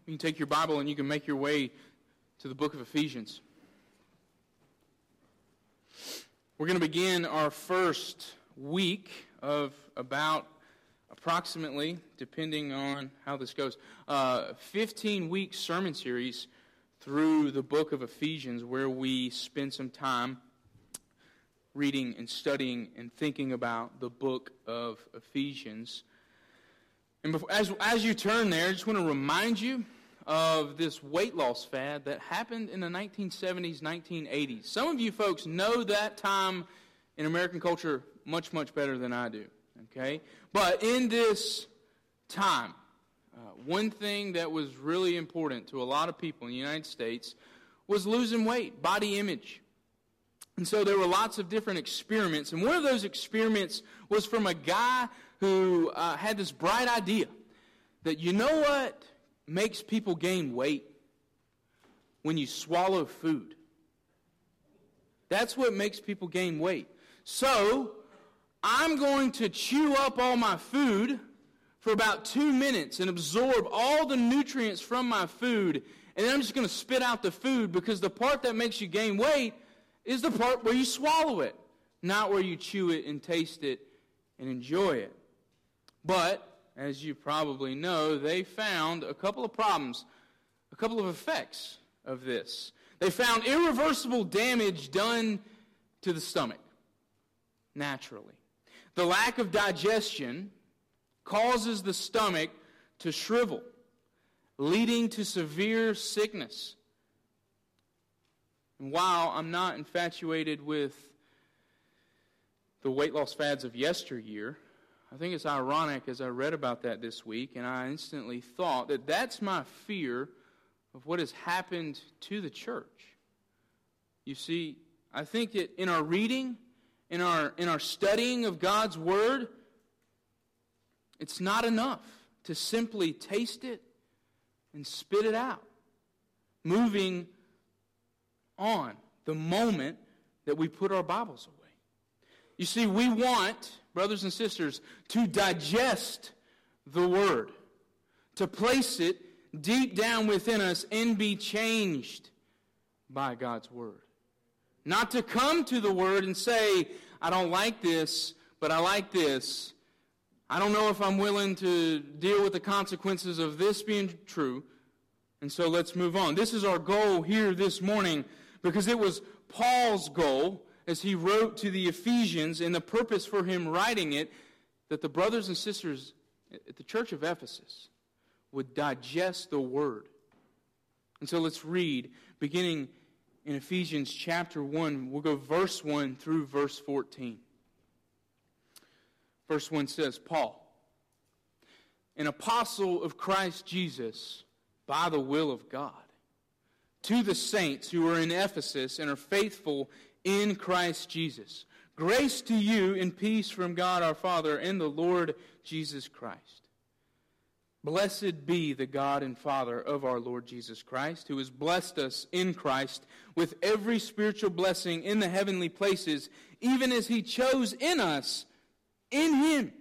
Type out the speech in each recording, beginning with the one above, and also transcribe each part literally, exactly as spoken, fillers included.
You can take your Bible and you can make your way to the book of Ephesians. We're going to begin our first week of about approximately, depending on how this goes, uh, fifteen-week sermon series through the book of Ephesians, where we spend some time reading and studying and thinking about the book of Ephesians. And before, as, as you turn there, I just want to remind you of this weight loss fad that happened in the nineteen seventies, nineteen eighties. Some of you folks know that time in American culture much, much better than I do. Okay? But in this time, uh, one thing that was really important to a lot of people in the United States was losing weight, body image. And so there were lots of different experiments. And one of those experiments was from a guy who uh, had this bright idea that, you know what makes people gain weight? When you swallow food. That's what makes people gain weight. So, I'm going to chew up all my food for about two minutes and absorb all the nutrients from my food, and then I'm just going to spit out the food, because the part that makes you gain weight is the part where you swallow it, not where you chew it and taste it and enjoy it. But, as you probably know, they found a couple of problems, a couple of effects of this. They found irreversible damage done to the stomach, naturally. The lack of digestion causes the stomach to shrivel, leading to severe sickness. And while I'm not infatuated with the weight loss fads of yesteryear, I think it's ironic as I read about that this week, and I instantly thought that that's my fear of what has happened to the church. You see, I think that in our reading, in our in our studying of God's Word, it's not enough to simply taste it and spit it out. Moving on the moment that we put our Bibles away. You see, we want, brothers and sisters, to digest the Word, to place it deep down within us and be changed by God's Word. Not to come to the Word and say, I don't like this, but I like this. I don't know if I'm willing to deal with the consequences of this being true, and so let's move on. This is our goal here this morning, because it was Paul's goal as he wrote to the Ephesians, and the purpose for him writing it, that the brothers and sisters at the church of Ephesus would digest the Word. And so let's read, beginning in Ephesians chapter one. We'll go verse one through verse fourteen. Verse one says, Paul, an apostle of Christ Jesus by the will of God, to the saints who are in Ephesus and are faithful in Christ Jesus. Grace to you and peace from God our Father and the Lord Jesus Christ. Blessed be the God and Father of our Lord Jesus Christ, who has blessed us in Christ with every spiritual blessing in the heavenly places, even as He chose in us, in Him,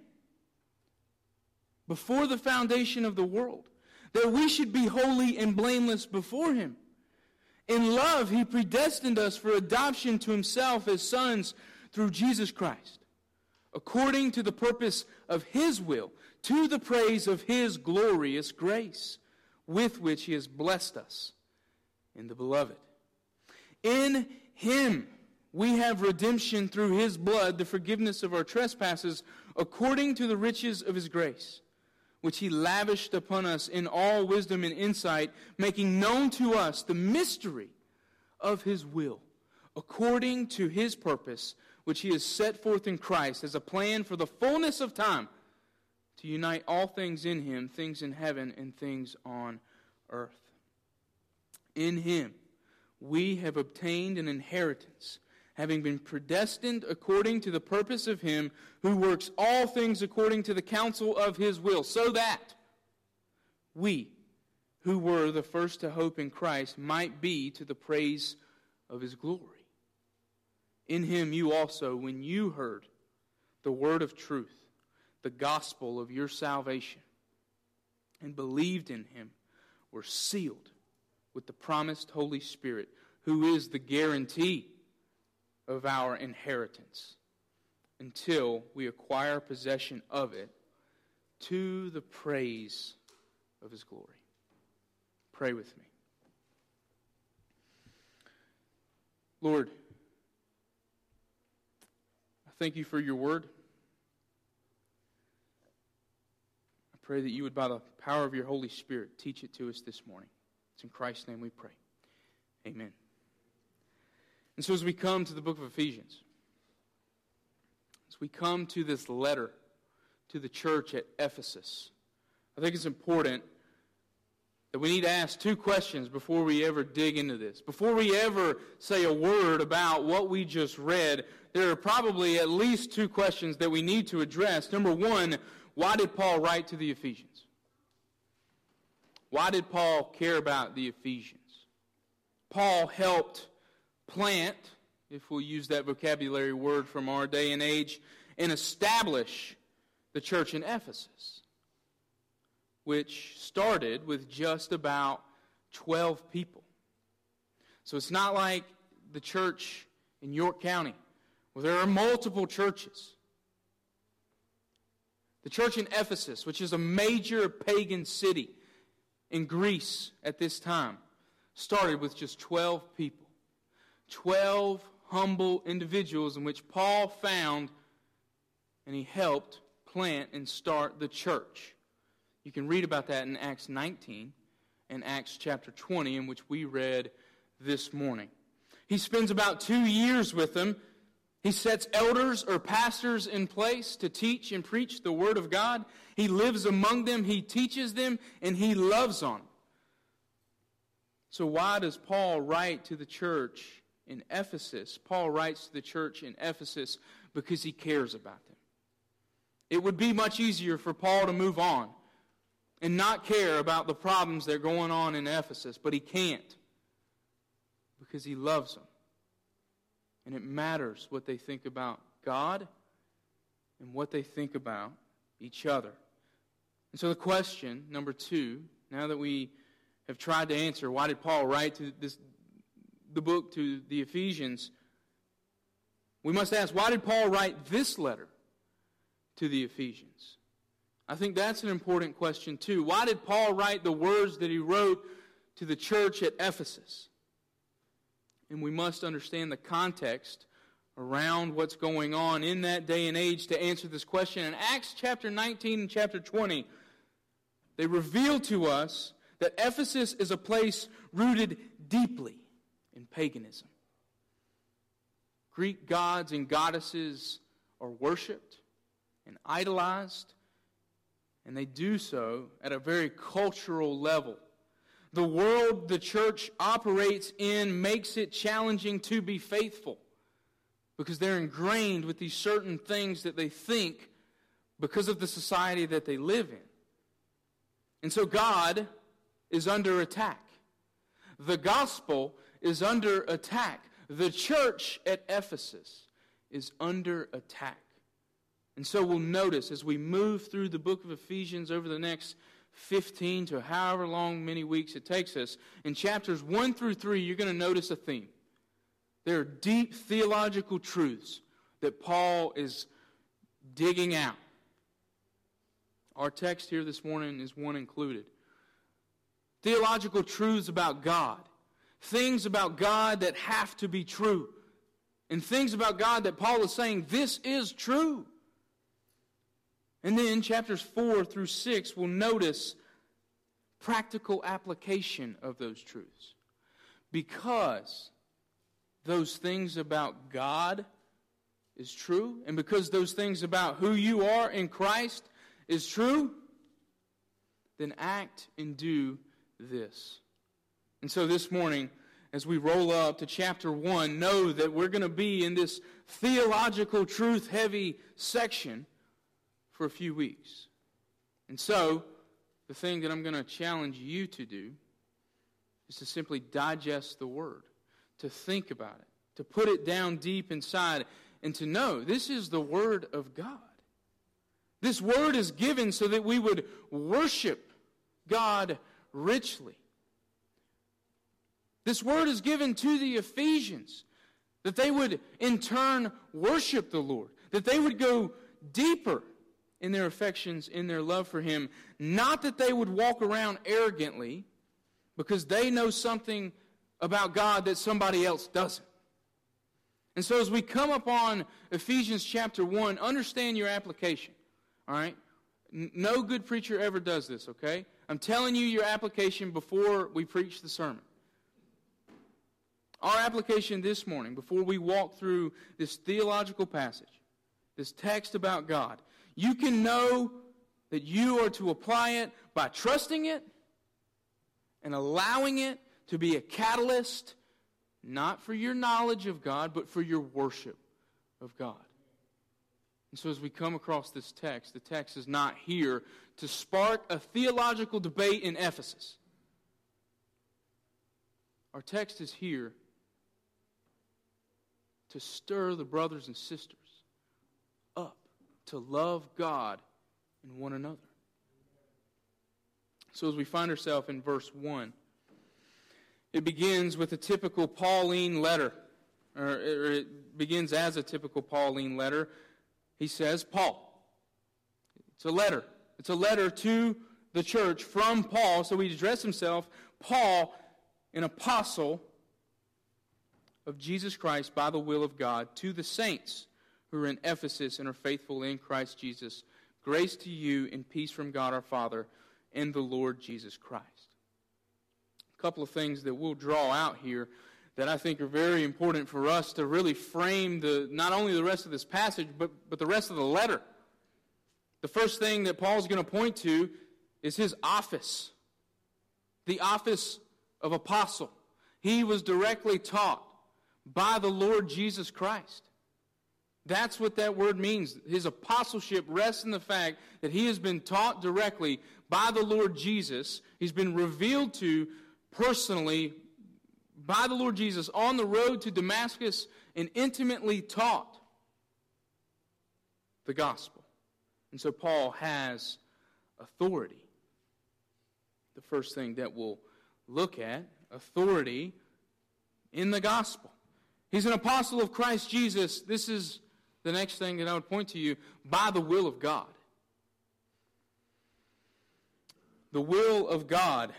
before the foundation of the world, that we should be holy and blameless before Him. In love, He predestined us for adoption to Himself as sons through Jesus Christ, according to the purpose of His will, to the praise of His glorious grace, with which He has blessed us in the Beloved. In Him we have redemption through His blood, the forgiveness of our trespasses, according to the riches of His grace, which He lavished upon us in all wisdom and insight, making known to us the mystery of His will, according to His purpose, which He has set forth in Christ as a plan for the fullness of time, to unite all things in Him, things in heaven and things on earth. In Him we have obtained an inheritance, having been predestined according to the purpose of Him who works all things according to the counsel of His will, so that we, who were the first to hope in Christ, might be to the praise of His glory. In Him you also, when you heard the word of truth, the gospel of your salvation, and believed in Him, we're sealed with the promised Holy Spirit, who is the guarantee of our inheritance until we acquire possession of it to the praise of His glory. Pray with me. Lord, I thank You for Your word. I pray that You would, by the power of Your Holy Spirit, teach it to us this morning. It's in Christ's name we pray. Amen. And so as we come to the book of Ephesians, as we come to this letter to the church at Ephesus, I think it's important that we need to ask two questions before we ever dig into this. Before we ever say a word about what we just read, there are probably at least two questions that we need to address. Number one, why did Paul write to the Ephesians? Why did Paul care about the Ephesians? Paul helped plant, if we'll use that vocabulary word from our day and age, and establish the church in Ephesus, which started with just about twelve people. So it's not like the church in York County, where there are multiple churches. The church in Ephesus, which is a major pagan city in Greece at this time, started with just twelve people. twelve humble individuals in which Paul found and he helped plant and start the church. You can read about that in Acts nineteen and Acts chapter twenty, in which we read this morning. He spends about two years with them. He sets elders or pastors in place to teach and preach the Word of God. He lives among them, he teaches them, and he loves on them. So why does Paul write to the church in Ephesus? Paul writes to the church in Ephesus because he cares about them. It would be much easier for Paul to move on and not care about the problems that are going on in Ephesus, but he can't because he loves them. And it matters what they think about God and what they think about each other. And so the question, number two, now that we have tried to answer why did Paul write to this, the book to the Ephesians, we must ask, why did Paul write this letter to the Ephesians? I think that's an important question too. Why did Paul write the words that he wrote to the church at Ephesus? And we must understand the context around what's going on in that day and age to answer this question. In Acts chapter nineteen and chapter twenty, they reveal to us that Ephesus is a place rooted deeply in paganism. Greek gods and goddesses are worshipped and idolized, and they do so at a very cultural level. The world the church operates in makes it challenging to be faithful because they're ingrained with these certain things that they think because of the society that they live in. And so God is under attack. The gospel is under attack. The church at Ephesus is under attack. And so we'll notice as we move through the book of Ephesians over the next fifteen to however long many weeks it takes us, in chapters one through three, you're going to notice a theme. There are deep theological truths that Paul is digging out. Our text here this morning is one included. Theological truths about God. Things about God that have to be true. And things about God that Paul is saying, this is true. And then chapters four through six will notice practical application of those truths. Because those things about God is true, and because those things about who you are in Christ is true, then act and do this. And so this morning, as we roll up to chapter one, know that we're going to be in this theological truth-heavy section for a few weeks. And so, the thing that I'm going to challenge you to do is to simply digest the Word, to think about it, to put it down deep inside, and to know this is the Word of God. This Word is given so that we would worship God richly. This word is given to the Ephesians, that they would in turn worship the Lord, that they would go deeper in their affections, in their love for Him, not that they would walk around arrogantly because they know something about God that somebody else doesn't. And so as we come upon Ephesians chapter one, understand your application, all right? No good preacher ever does this, okay? I'm telling you your application before we preach the sermon. Our application this morning, before we walk through this theological passage, this text about God, you can know that you are to apply it by trusting it and allowing it to be a catalyst, not for your knowledge of God, but for your worship of God. And so as we come across this text, the text is not here to spark a theological debate in Ephesus. Our text is here to stir the brothers and sisters up to love God and one another. So as we find ourselves in verse one, it begins with a typical Pauline letter, or it begins as a typical Pauline letter. He says, Paul. It's a letter. It's a letter to the church from Paul. So he addressed himself, Paul, an apostle of Jesus Christ by the will of God, to the saints who are in Ephesus and are faithful in Christ Jesus. Grace to you and peace from God our Father and the Lord Jesus Christ. A couple of things that we'll draw out here that I think are very important for us to really frame the not only the rest of this passage, but, but the rest of the letter. The first thing that Paul's going to point to is his office. The office of apostle. He was directly taught by the Lord Jesus Christ. That's what that word means. His apostleship rests in the fact that he has been taught directly by the Lord Jesus. He's been revealed to personally by the Lord Jesus on the road to Damascus and intimately taught the gospel. And so Paul has authority. The first thing that we'll look at, authority in the gospel. He's an apostle of Christ Jesus. This is the next thing that I would point to you, by the will of God. The will of God.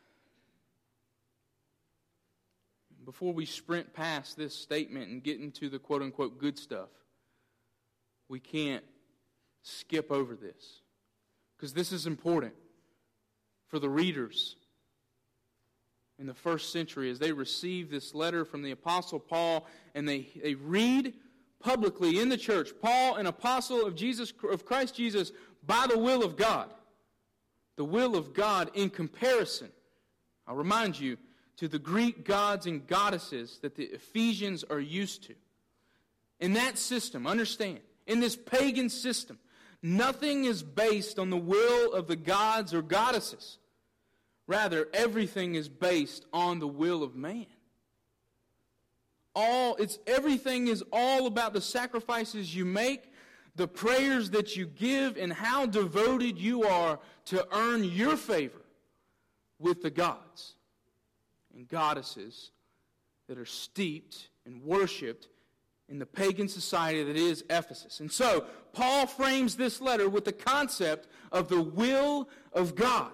Before we sprint past this statement and get into the quote-unquote good stuff, we can't skip over this. Because this is important for the readers in the first century as they receive this letter from the Apostle Paul and they, they read publicly in the church, Paul, an apostle of Jesus of Christ Jesus by the will of God. The will of God in comparison, I'll remind you, to the Greek gods and goddesses that the Ephesians are used to. In that system, understand, in this pagan system, nothing is based on the will of the gods or goddesses. Rather, everything is based on the will of man. All it's everything is all about the sacrifices you make, the prayers that you give, and how devoted you are to earn your favor with the gods and goddesses that are steeped and worshipped in the pagan society that is Ephesus. And so, Paul frames this letter with the concept of the will of God.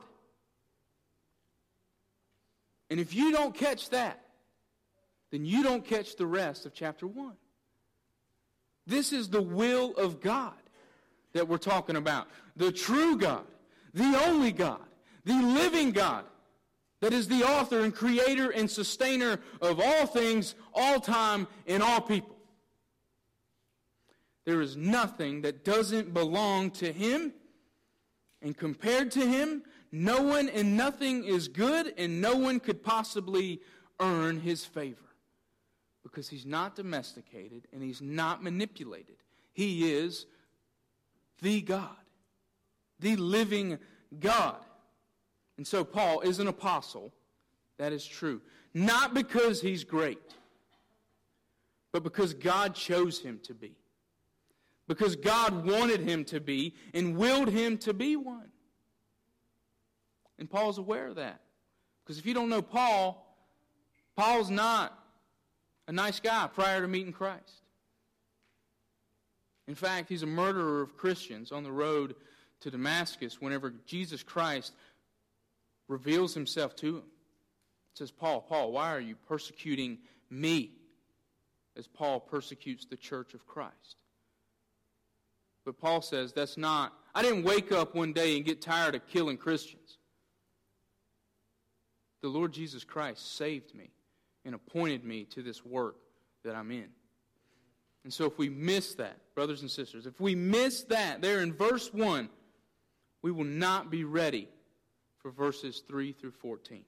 And if you don't catch that, then you don't catch the rest of chapter one. This is the will of God that we're talking about. The true God, the only God, the living God, that is the author and creator and sustainer of all things, all time, and all people. There is nothing that doesn't belong to Him, and compared to Him, no one and nothing is good, and no one could possibly earn His favor. Because He's not domesticated and He's not manipulated. He is the God, the living God. And so Paul is an apostle. That is true. Not because he's great, but because God chose him to be. Because God wanted him to be and willed him to be one. And Paul's aware of that. Because if you don't know Paul, Paul's not a nice guy prior to meeting Christ. In fact, he's a murderer of Christians on the road to Damascus whenever Jesus Christ reveals himself to him. It says, Paul, Paul, why are you persecuting me? As Paul persecutes the church of Christ. But Paul says, that's not, I didn't wake up one day and get tired of killing Christians. The Lord Jesus Christ saved me and appointed me to this work that I'm in. And so if we miss that, brothers and sisters, if we miss that there in verse one, we will not be ready for verses three through fourteen.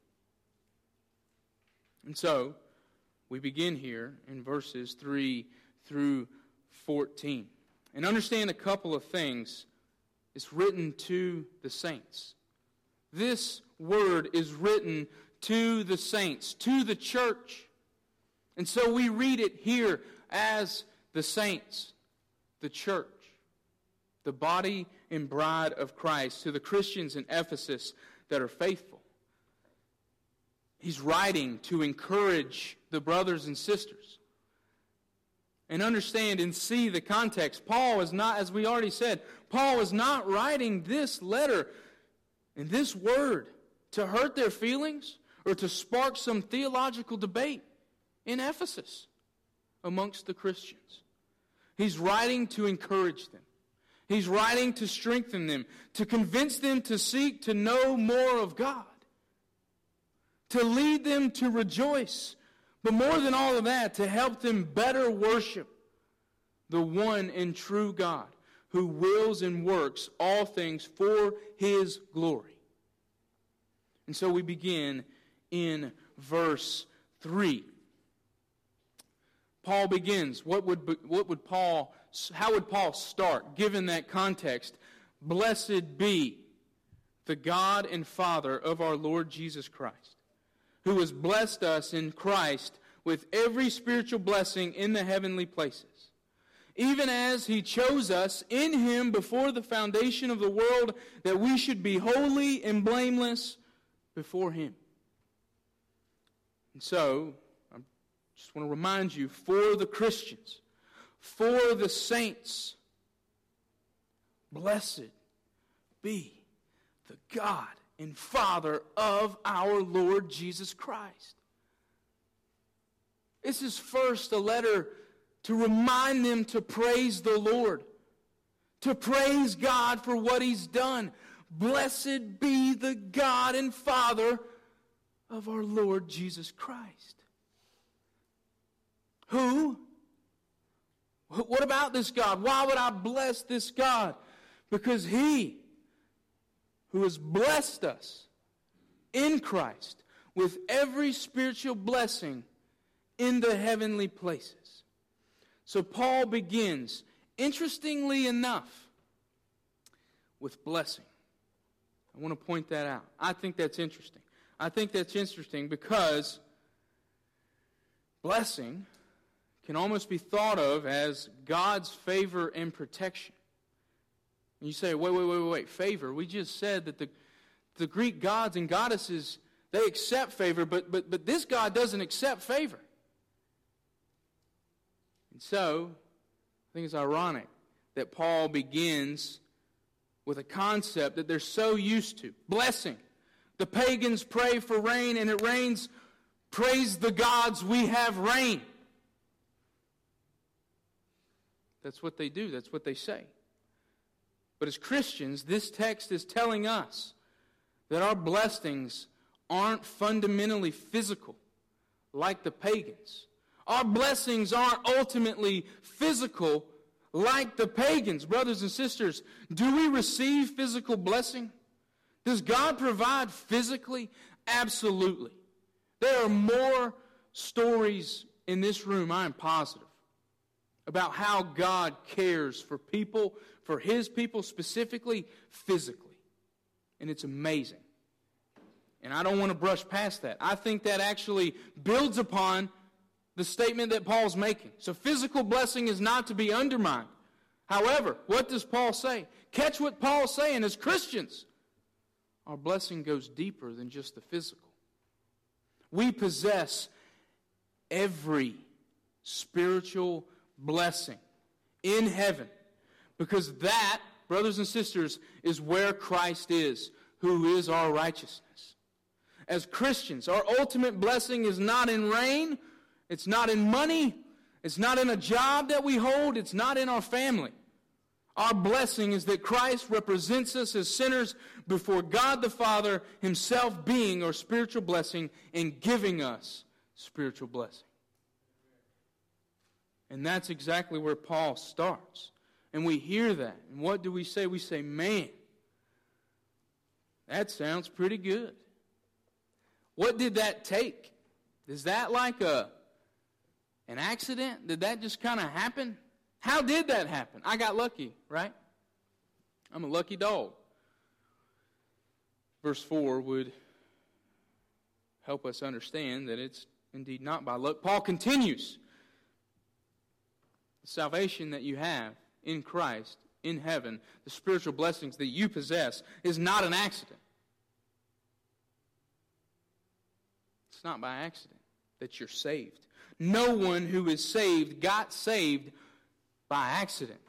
And so, we begin here in verses three through fourteen. And understand a couple of things. It's written to the saints. This word is written to the saints, to the church. And so we read it here as the saints, the church, the body and bride of Christ, to the Christians in Ephesus that are faithful. He's writing to encourage the brothers and sisters. And understand and see the context. Paul is not, as we already said, Paul is not writing this letter and this word to hurt their feelings or to spark some theological debate in Ephesus amongst the Christians. He's writing to encourage them. He's writing to strengthen them, to convince them to seek to know more of God, to lead them to rejoice, but more than all of that, to help them better worship the one and true God who wills and works all things for His glory. And so we begin in verse three. Paul begins. What would, what would Paul, how would Paul start, given that context? Blessed be the God and Father of our Lord Jesus Christ, who has blessed us in Christ with every spiritual blessing in the heavenly places, even as He chose us in Him before the foundation of the world, that we should be holy and blameless before Him. And so, I just want to remind you, for the Christians, for the saints, blessed be the God and Father of our Lord Jesus Christ. This is first a letter to remind them to praise the Lord, to praise God for what He's done. Blessed be the God and Father of our Lord Jesus Christ. Who? What about this God? Why would I bless this God? Because He, who has blessed us in Christ with every spiritual blessing in the heavenly places. So Paul begins, interestingly enough, with blessing. I want to point that out. I think that's interesting. I think that's interesting because blessing can almost be thought of as God's favor and protection. And you say, wait, wait, wait, wait, wait, favor. We just said that the, the Greek gods and goddesses, they accept favor, but, but, but this God doesn't accept favor. And so, I think it's ironic that Paul begins with a concept that they're so used to. Blessing. The pagans pray for rain, and it rains. Praise the gods, we have rain. That's what they do. That's what they say. But as Christians, this text is telling us that our blessings aren't fundamentally physical like the pagans. Our blessings aren't ultimately physical like the pagans. Brothers and sisters, do we receive physical blessing? Does God provide physically? Absolutely. There are more stories in this room, I am positive, about how God cares for people, for His people specifically, physically. And it's amazing. And I don't want to brush past that. I think that actually builds upon the statement that Paul's making. So physical blessing is not to be undermined. However, what does Paul say? Catch what Paul's saying. As Christians, our blessing goes deeper than just the physical. We possess every spiritual blessing in heaven. Because that, brothers and sisters, is where Christ is, who is our righteousness. As Christians, our ultimate blessing is not in reign, it's not in money, it's not in a job that we hold, it's not in our family. Our blessing is that Christ represents us as sinners before God the Father, Himself being our spiritual blessing and giving us spiritual blessing. And that's exactly where Paul starts. And we hear that. And what do we say? We say, man, that sounds pretty good. What did that take? Is that like a an accident? Did that just kind of happen? How did that happen? I got lucky, right? I'm a lucky dog. Verse four would help us understand that it's indeed not by luck. Paul continues. The salvation that you have in Christ, in heaven, the spiritual blessings that you possess, is not an accident. It's not by accident that you're saved. No one who is saved got saved by accident.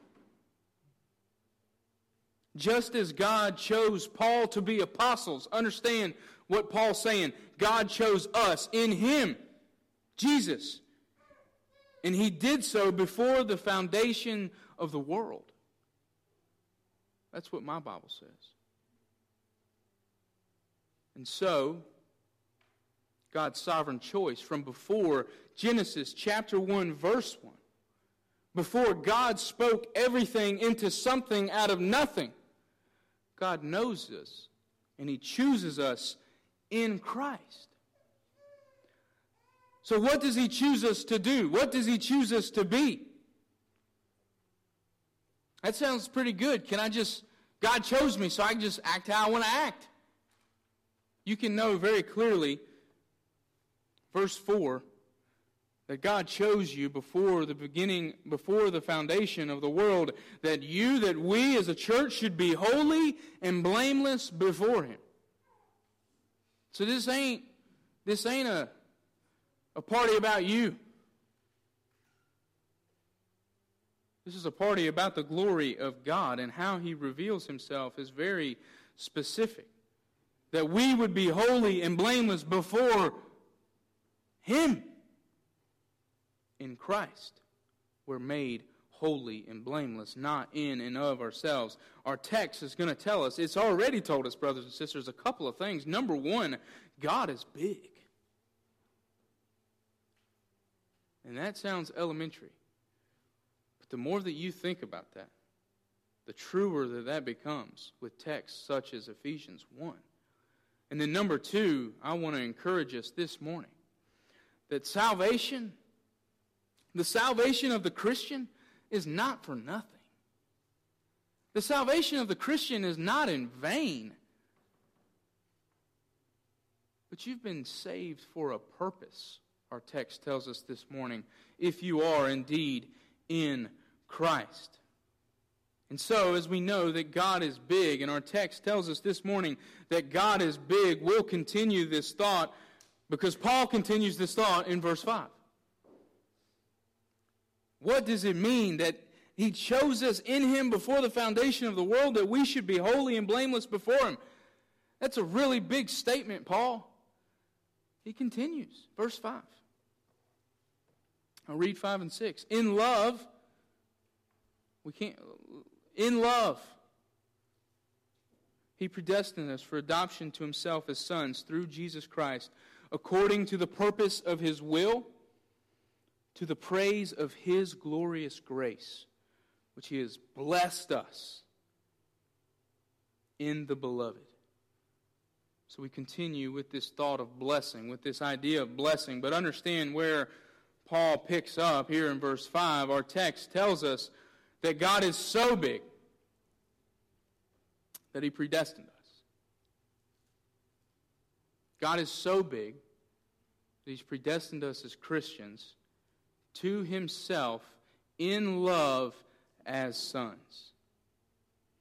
Just as God chose Paul to be apostles, understand what Paul's saying. God chose us in Him, Jesus. And He did so before the foundation of the world. That's what my Bible says. And so, God's sovereign choice from before Genesis chapter one, verse one, before God spoke everything into something out of nothing, God knows us, and He chooses us in Christ. So what does He choose us to do? What does He choose us to be? That sounds pretty good. Can I just, God chose me, so I can just act how I want to act. You can know very clearly, verse four, that God chose you before the beginning, before the foundation of the world, that you, that we as a church should be holy and blameless before Him. So this ain't, this ain't a, a party about you. This is a party about the glory of God, and how He reveals Himself is very specific. That we would be holy and blameless before Him. In Christ, we're made holy and blameless, not in and of ourselves. Our text is going to tell us, it's already told us, brothers and sisters, a couple of things. Number one, God is big. And that sounds elementary. But the more that you think about that, the truer that that becomes with texts such as Ephesians one. And then number two, I want to encourage us this morning that salvation, the salvation of the Christian, is not for nothing. The salvation of the Christian is not in vain. But you've been saved for a purpose, our text tells us this morning, if you are indeed in Christ. And so, as we know that God is big, and our text tells us this morning that God is big, we'll continue this thought because Paul continues this thought in verse five. What does it mean that He chose us in Him before the foundation of the world, that we should be holy and blameless before Him? That's a really big statement, Paul. He continues, verse five. I'll read five and six. In love, we can't, in love, He predestined us for adoption to Himself as sons through Jesus Christ, according to the purpose of His will, to the praise of His glorious grace, which He has blessed us in the Beloved. So we continue with this thought of blessing, with this idea of blessing. But understand where Paul picks up here in verse five. Our text tells us that God is so big that He predestined us. God is so big that He's predestined us as Christians to Himself in love as sons.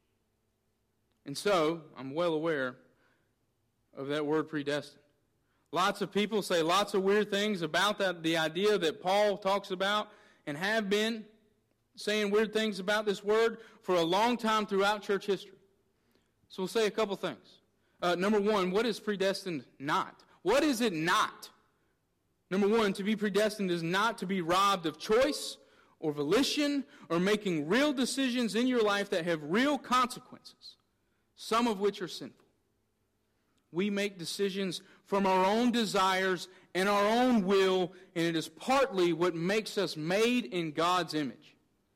And so, I'm well aware of that word predestined. A Lots of people say lots of weird things about that, the idea that Paul talks about, and have been saying weird things about this word for a long time throughout church history. So we'll say a couple things. Uh, number one, what is predestined not? What is it not? Number one, to be predestined is not to be robbed of choice or volition or making real decisions in your life that have real consequences, some of which are sinful. We make decisions from our own desires and our own will, and it is partly what makes us made in God's image.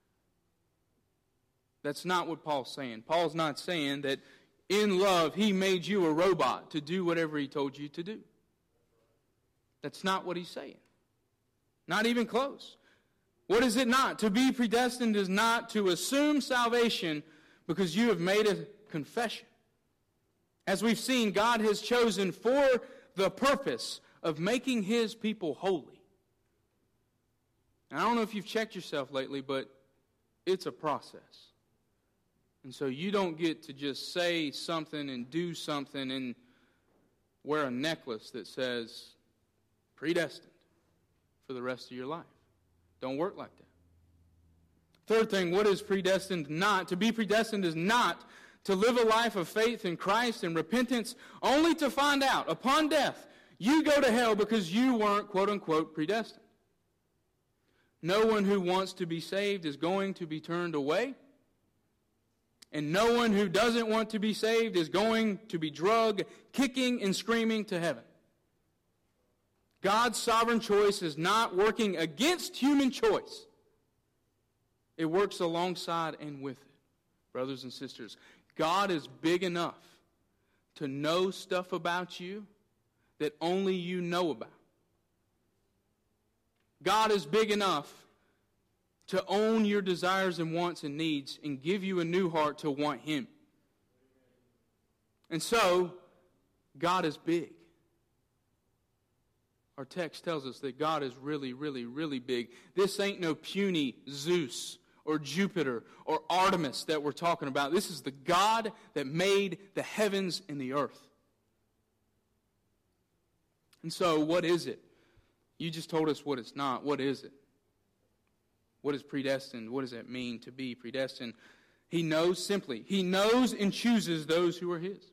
That's not what Paul's saying. Paul's not saying that in love he made you a robot to do whatever he told you to do. That's not what he's saying. Not even close. What is it not? To be predestined is not to assume salvation because you have made a confession. As we've seen, God has chosen for the purpose of making his people holy. And I don't know if you've checked yourself lately, but it's a process. And so you don't get to just say something and do something and wear a necklace that says predestined for the rest of your life. Don't work like that. Third thing, what is predestined not? To be predestined is not to live a life of faith in Christ and repentance only to find out upon death you go to hell because you weren't, quote unquote, predestined. No one who wants to be saved is going to be turned away. And no one who doesn't want to be saved is going to be drugged, kicking and screaming to heaven. God's sovereign choice is not working against human choice. It works alongside and with it. Brothers and sisters, God is big enough to know stuff about you that only you know about. God is big enough to own your desires and wants and needs and give you a new heart to want him. And so, God is big. Our text tells us that God is really, really, really big. This ain't no puny Zeus or Jupiter or Artemis that we're talking about. This is the God that made the heavens and the earth. And so, what is it? You just told us what it's not. What is it? What is predestined? What does that mean to be predestined? He knows simply. He knows and chooses those who are his.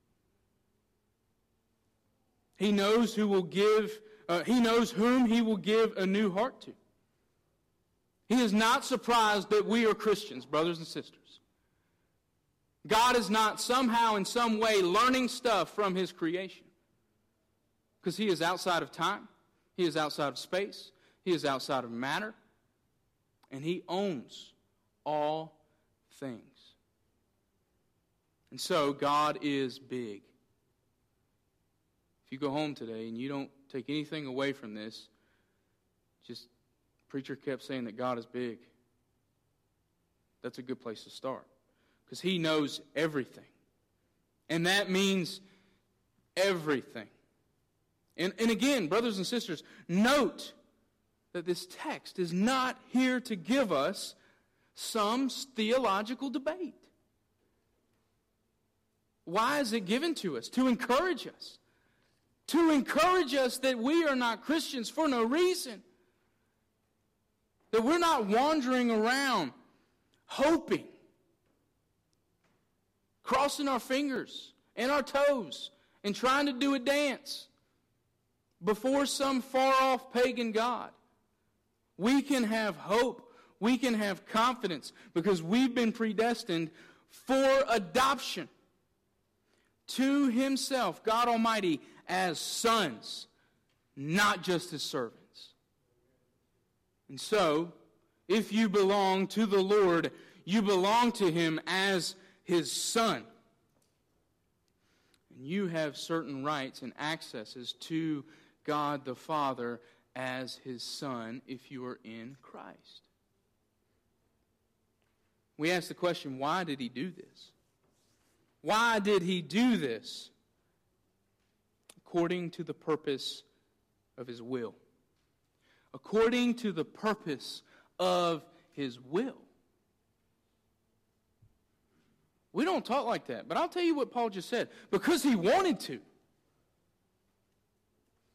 He knows who will give, uh, he knows whom he will give a new heart to. He is not surprised that we are Christians, brothers and sisters. God is not somehow in some way learning stuff from his creation. Because he is outside of time. He is outside of space. He is outside of matter. And he owns all things. And so God is big. If you go home today and you don't take anything away from this, just preacher kept saying that God is big. That's a good place to start. Because he knows everything. And that means everything. And, and again, brothers and sisters, note that this text is not here to give us some theological debate. Why is it given to us? To encourage us. To encourage us that we are not Christians for no reason. That we're not wandering around hoping, crossing our fingers and our toes and trying to do a dance before some far-off pagan god. We can have hope. We can have confidence because we've been predestined for adoption to himself, God Almighty, as sons, not just as servants. And so, if you belong to the Lord, you belong to him as his son. And you have certain rights and accesses to God the Father as his son if you are in Christ. We ask the question, why did he do this? Why did he do this? According to the purpose of his will. According to the purpose of his will. We don't talk like that, but I'll tell you what Paul just said. Because he wanted to.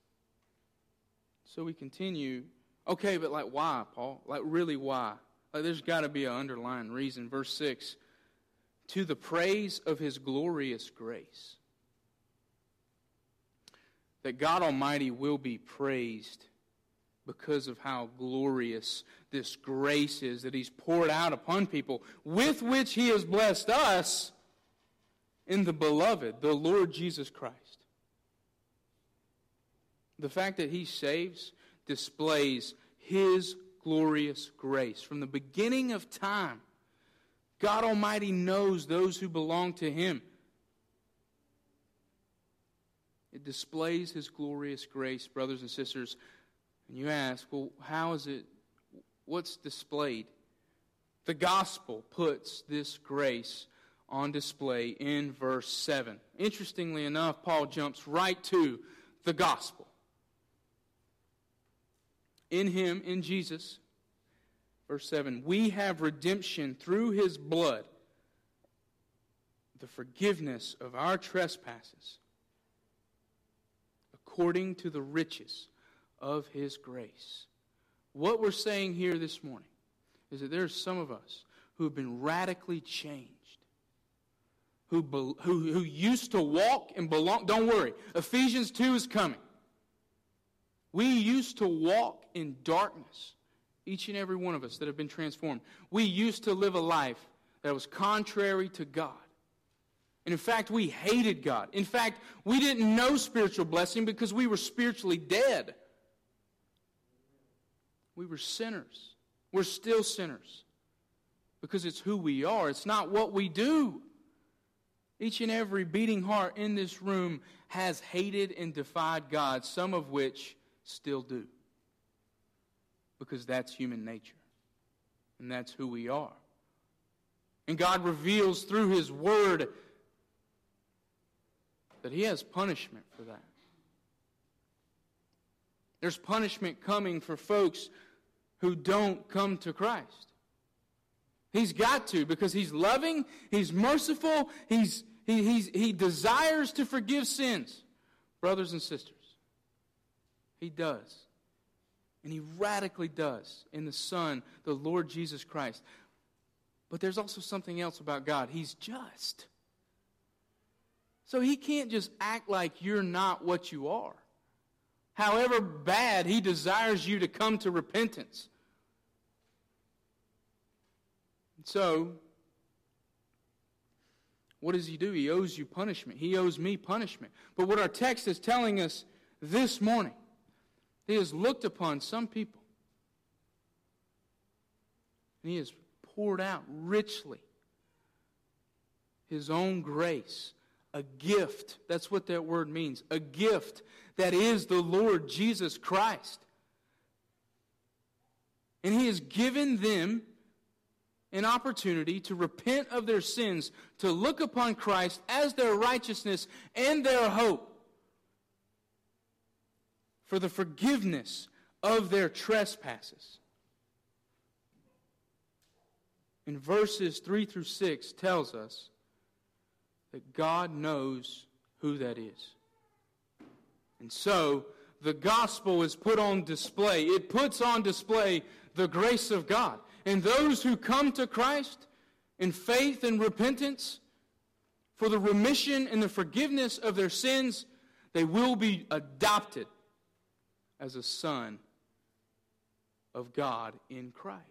So we continue. Okay, but like why, Paul? Like really why? Like there's got to be an underlying reason. Verse six, to the praise of His glorious grace. That God Almighty will be praised because of how glorious this grace is that He's poured out upon people, with which He has blessed us in the Beloved, the Lord Jesus Christ. The fact that He saves displays His glorious grace. From the beginning of time, God Almighty knows those who belong to Him. It displays His glorious grace, brothers and sisters. And you ask, well, how is it, what's displayed? The gospel puts this grace on display in verse seven. Interestingly enough, Paul jumps right to the gospel. In Him, in Jesus, verse seven, we have redemption through His blood, the forgiveness of our trespasses, according to the riches of His grace. What we're saying here this morning is that there are some of us who have been radically changed, who, be, who, who used to walk and belong. Don't worry, Ephesians two is coming. We used to walk in darkness, each and every one of us that have been transformed. We used to live a life that was contrary to God. And in fact, we hated God. In fact, we didn't know spiritual blessing because we were spiritually dead. We were sinners. We're still sinners because it's who we are. It's not what we do. Each and every beating heart in this room has hated and defied God, some of which still do. Because that's human nature. And that's who we are. And God reveals through His Word that He has punishment for that. There's punishment coming for folks who don't come to Christ. He's got to, because He's loving, He's merciful, He's he, he's, He desires to forgive sins. Brothers and sisters, He does. And He radically does in the Son, the Lord Jesus Christ. But there's also something else about God. He's just. So He can't just act like you're not what you are. However bad He desires you to come to repentance. So, what does He do? He owes you punishment. He owes me punishment. But what our text is telling us this morning, He has looked upon some people, and He has poured out richly His own grace, a gift. That's what that word means. A gift that is the Lord Jesus Christ. And He has given them an opportunity to repent of their sins, to look upon Christ as their righteousness and their hope for the forgiveness of their trespasses. In verses three through six tells us that God knows who that is. And so, the gospel is put on display. It puts on display the grace of God. And those who come to Christ in faith and repentance for the remission and the forgiveness of their sins, they will be adopted as a son of God in Christ.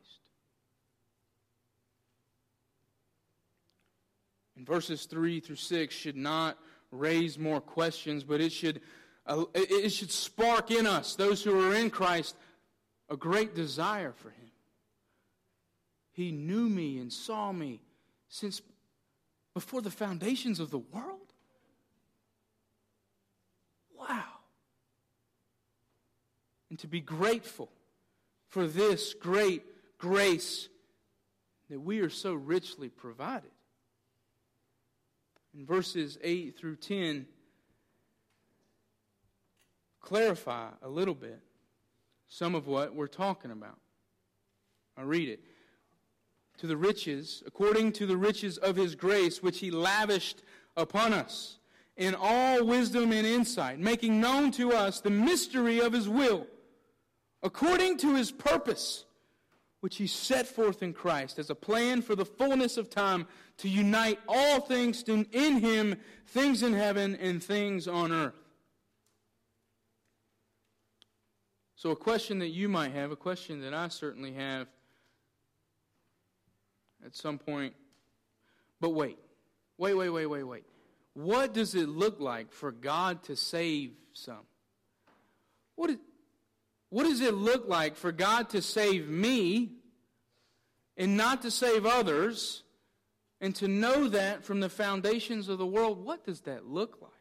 And verses three through six should not raise more questions, but it should, uh, it should spark in us, those who are in Christ, a great desire for Him. He knew me and saw me since before the foundations of the world. Wow. And to be grateful for this great grace that we are so richly provided. In verses eight through ten, clarify a little bit some of what we're talking about. I'll read it. To the riches, according to the riches of His grace, which He lavished upon us, in all wisdom and insight, making known to us the mystery of His will, according to his purpose, which he set forth in Christ as a plan for the fullness of time to unite all things in him, things in heaven and things on earth. So a question that you might have, a question that I certainly have at some point, but wait, wait, wait, wait, wait, wait. What does it look like for God to save some? What, is, what does it look like for God to save me and not to save others, and to know that from the foundations of the world? What does that look like?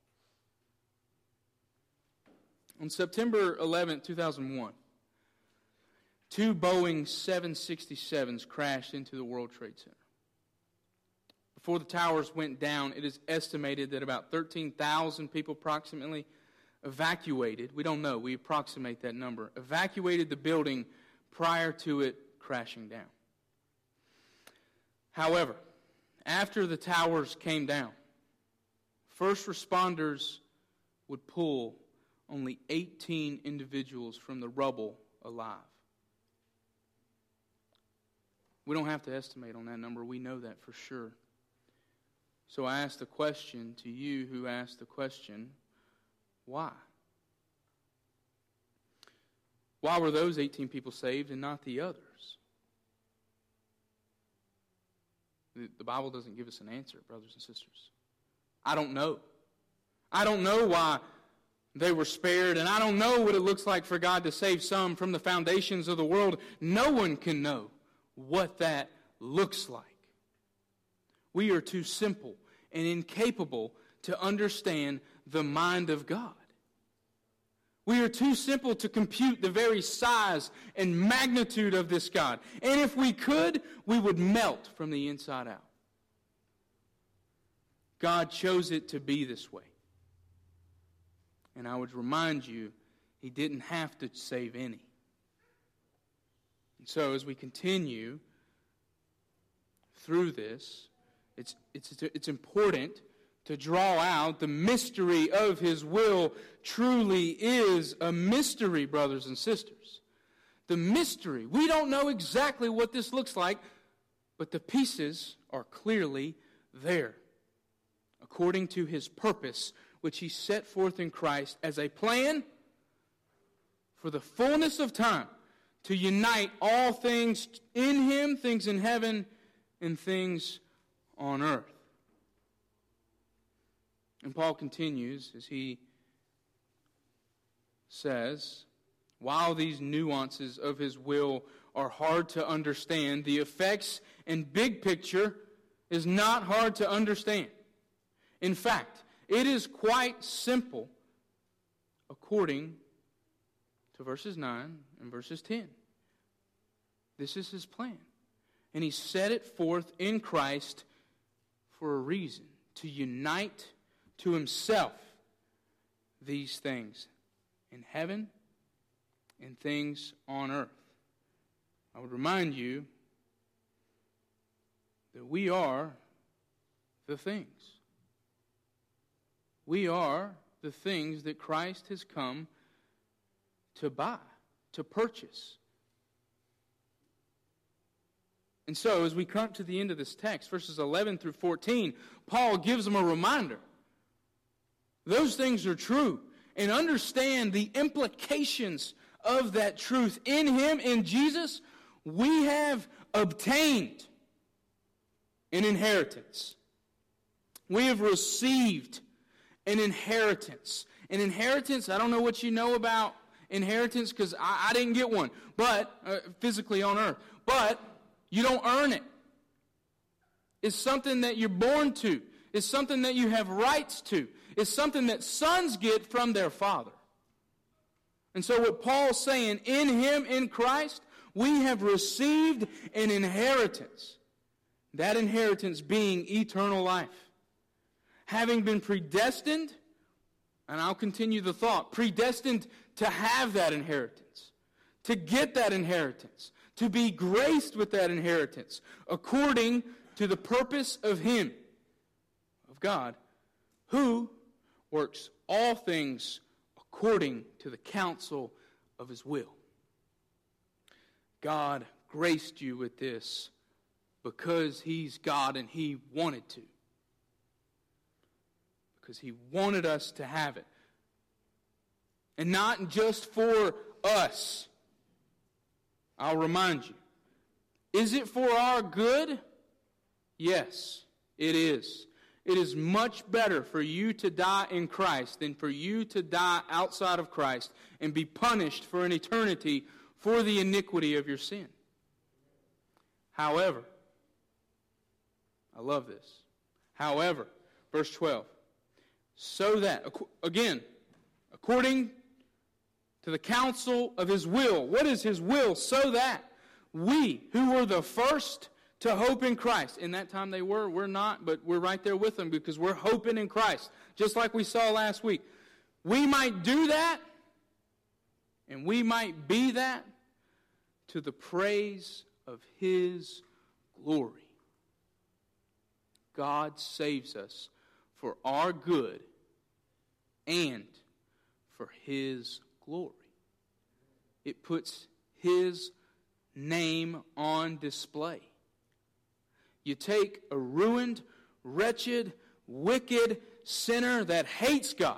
On September eleventh, two thousand one, two Boeing seven sixty-sevens crashed into the World Trade Center. Before the towers went down, it is estimated that about thirteen thousand people approximately evacuated. We don't know. We approximate that number. Evacuated the building prior to it crashing down. However, after the towers came down, first responders would pull only eighteen individuals from the rubble alive. We don't have to estimate on that number. We know that for sure. So I ask the question to you who asked the question, why? Why were those eighteen people saved and not the others? The Bible doesn't give us an answer, brothers and sisters. I don't know. I don't know why they were spared, and I don't know what it looks like for God to save some from the foundations of the world. No one can know what that looks like. We are too simple and incapable to understand the mind of God. We are too simple to compute the very size and magnitude of this God. And if we could, we would melt from the inside out. God chose it to be this way. And I would remind you, he didn't have to save any. And so as we continue through this, it's, it's, it's important to draw out the mystery of his will. Truly is a mystery, brothers and sisters. The mystery. We don't know exactly what this looks like, but the pieces are clearly there, according to his purpose, which he set forth in Christ as a plan for the fullness of time to unite all things in him, things in heaven and things on earth. And Paul continues as he says, while these nuances of his will are hard to understand, the effects and big picture is not hard to understand. In fact, it is quite simple according to verses nine and verses ten. This is his plan. And he set it forth in Christ for a reason, to unite to himself these things in heaven and things on earth. I would remind you that we are the things. We are the things that Christ has come to buy, to purchase. And so, as we come to the end of this text, verses eleven through fourteen, Paul gives them a reminder. Those things are true. And understand the implications of that truth. In him, in Jesus, we have obtained an inheritance. We have received an inheritance. An inheritance, I don't know what you know about inheritance because I, I didn't get one, but uh, physically on earth. But you don't earn it. It's something that you're born to. It's something that you have rights to. It's something that sons get from their father. And so what Paul's saying, in him, in Christ, we have received an inheritance. That inheritance being eternal life. Having been predestined, and I'll continue the thought, predestined to have that inheritance, to get that inheritance, to be graced with that inheritance, according to the purpose of him, of God, who works all things according to the counsel of his will. God graced you with this because He's God and He wanted to. Because He wanted us to have it. And not just for us. I'll remind you. Is it for our good? Yes, it is. It is much better for you to die in Christ than for you to die outside of Christ and be punished for an eternity for the iniquity of your sin. However, I love this. However, verse twelve, so that, again, according to the counsel of His will. What is His will? So that we, who were the first to hope in Christ. In that time they were, we're not, but we're right there with them because we're hoping in Christ. Just like we saw last week. We might do that, and we might be that to the praise of His glory. God saves us for our good and for His glory. It puts His name on display. You take a ruined, wretched, wicked sinner that hates God,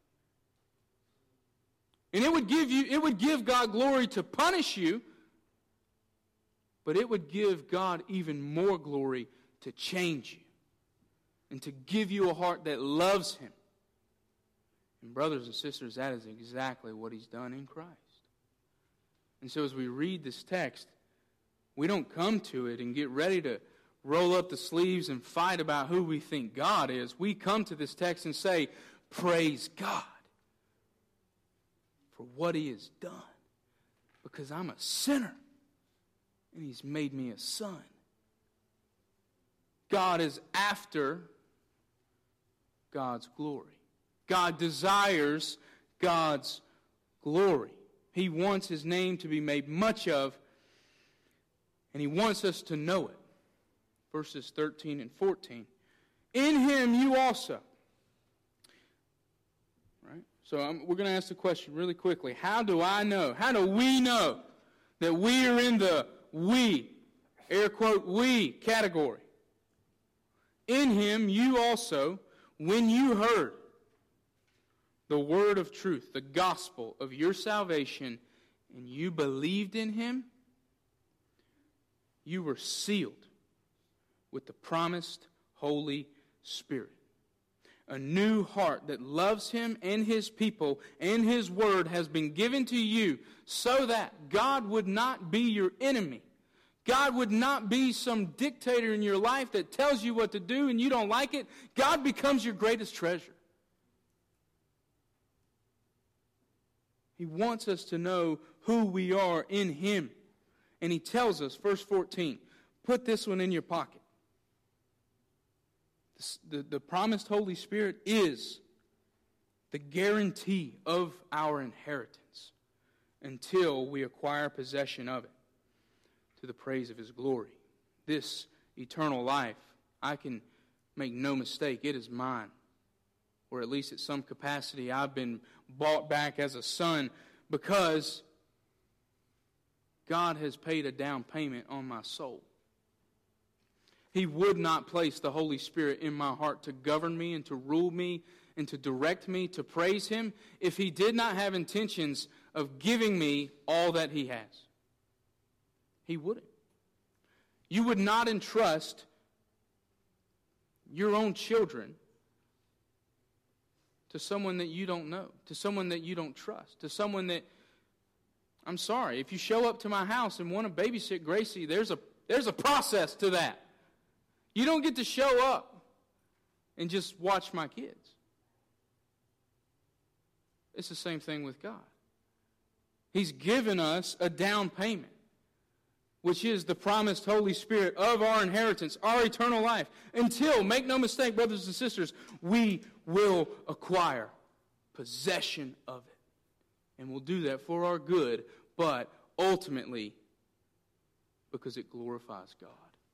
and it would give you, it would give God glory to punish you, but it would give God even more glory to change you and to give you a heart that loves Him. And brothers and sisters, that is exactly what He's done in Christ. And so as we read this text, we don't come to it and get ready to roll up the sleeves and fight about who we think God is. We come to this text and say, praise God for what He has done. Because I'm a sinner and He's made me a son. God is after God's glory. God desires God's glory. He wants His name to be made much of, and He wants us to know it. Verses thirteen and fourteen. In Him you also. Right? So I'm, we're going to ask the question really quickly. How do I know? How do we know that we are in the we, air quote, we category? In Him you also, when you heard the word of truth, the gospel of your salvation, and you believed in Him, you were sealed with the promised Holy Spirit. A new heart that loves Him and His people and His word has been given to you so that God would not be your enemy. God would not be some dictator in your life that tells you what to do and you don't like it. God becomes your greatest treasure. He wants us to know who we are in Him. And He tells us, verse fourteen, put this one in your pocket. The, the, the promised Holy Spirit is the guarantee of our inheritance until we acquire possession of it to the praise of His glory. This eternal life, I can make no mistake, it is mine. Or at least at some capacity I've been bought back as a son because God has paid a down payment on my soul. He would not place the Holy Spirit in my heart to govern me and to rule me and to direct me to praise Him if He did not have intentions of giving me all that He has. He wouldn't. You would not entrust your own children to someone that you don't know, to someone that you don't trust, to someone that, I'm sorry, if you show up to my house and want to babysit Gracie, there's a there's a process to that. You don't get to show up and just watch my kids. It's the same thing with God. He's given us a down payment, which is the promised Holy Spirit of our inheritance, our eternal life, until, make no mistake, brothers and sisters, we will acquire possession of it. And we'll do that for our good, but ultimately because it glorifies God.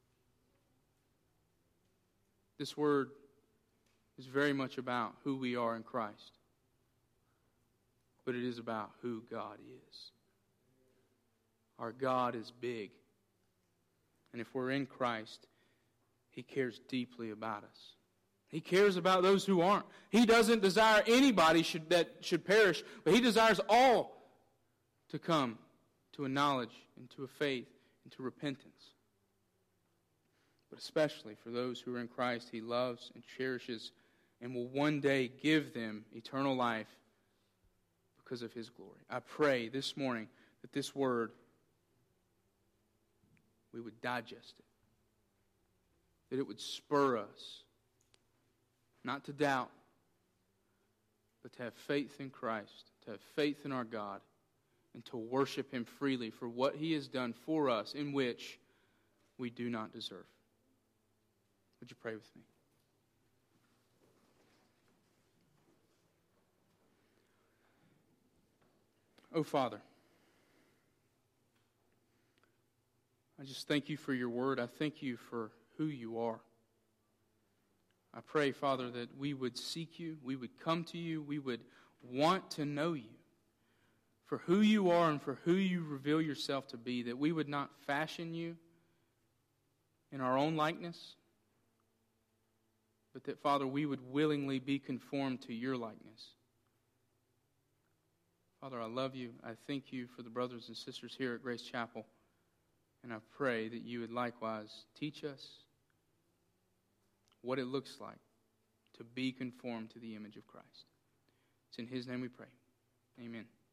This word is very much about who we are in Christ, but it is about who God is. Our God is big. And if we're in Christ, He cares deeply about us. He cares about those who aren't. He doesn't desire anybody should, that should perish, but He desires all to come to a knowledge and to a faith and to repentance. But especially for those who are in Christ, He loves and cherishes and will one day give them eternal life because of His glory. I pray this morning that this word, we would digest it, that it would spur us, not to doubt, but to have faith in Christ, to have faith in our God, and to worship Him freely for what He has done for us in which we do not deserve. Would you pray with me? Oh, Father, I just thank You for Your word. I thank You for who You are. I pray, Father, that we would seek You, we would come to You, we would want to know You for who You are and for who You reveal Yourself to be, that we would not fashion You in our own likeness, but that, Father, we would willingly be conformed to Your likeness. Father, I love You. I thank You for the brothers and sisters here at Grace Chapel, and I pray that You would likewise teach us what it looks like to be conformed to the image of Christ. It's in His name we pray. Amen.